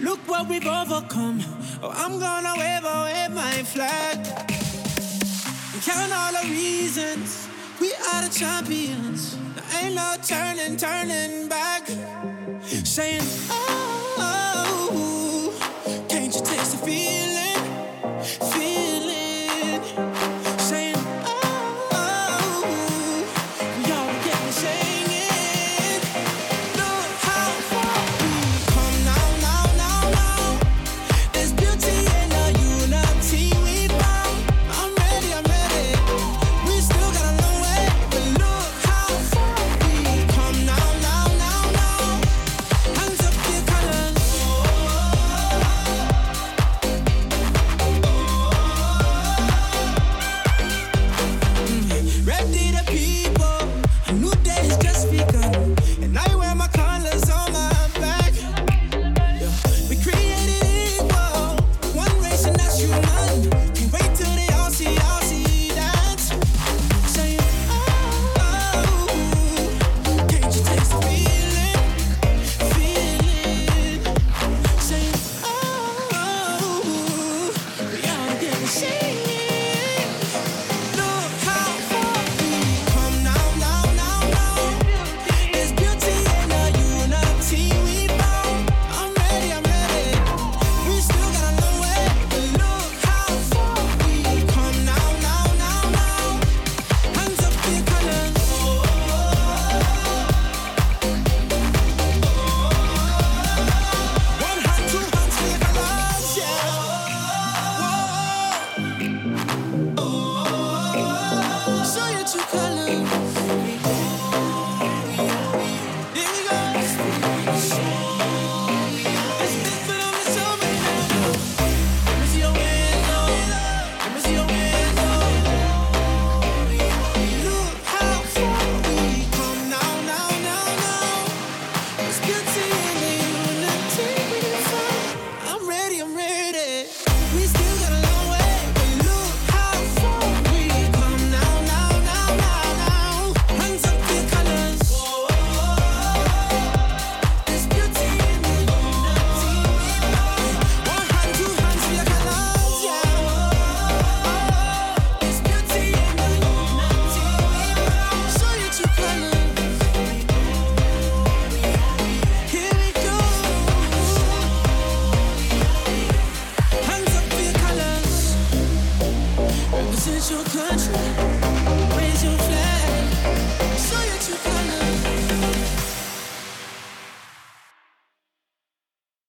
Look what we've overcome. Oh, I'm gonna wave my flag. And count all the reasons we are the champions. There ain't no turning back. Saying, oh, can't you taste the fear?